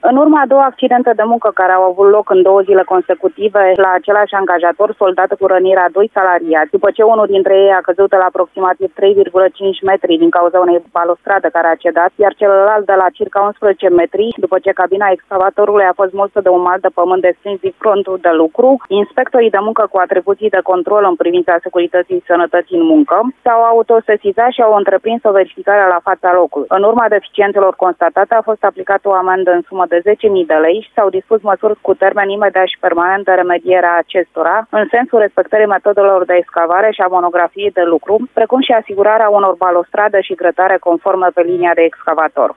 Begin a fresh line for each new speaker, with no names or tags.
În urma a două accidente de muncă care au avut loc în 2 zile consecutive la același angajator, soldat cu rănirea 2 salariați, după ce unul dintre ei a căzut la aproximativ 3,5 metri din cauza unei balustradă care a cedat, iar celălalt de la circa 11 metri, după ce cabina excavatorului a fost mulță de un mal de pământ desprins din frontul de lucru, inspectorii de muncă cu atribuții de control în privința securității și sănătății în muncă s-au autosesizat și au întreprins o verificare la fața locului. În urma deficiențelor constatate a fost aplicată o amendă în sumă de 10.000 de lei și s-au dispus măsuri cu termen imediat și permanent de remediere a acestora, în sensul respectării metodelor de excavare și a monografiei de lucru, precum și asigurarea unor balustrade și grătare conforme pe linia de excavator.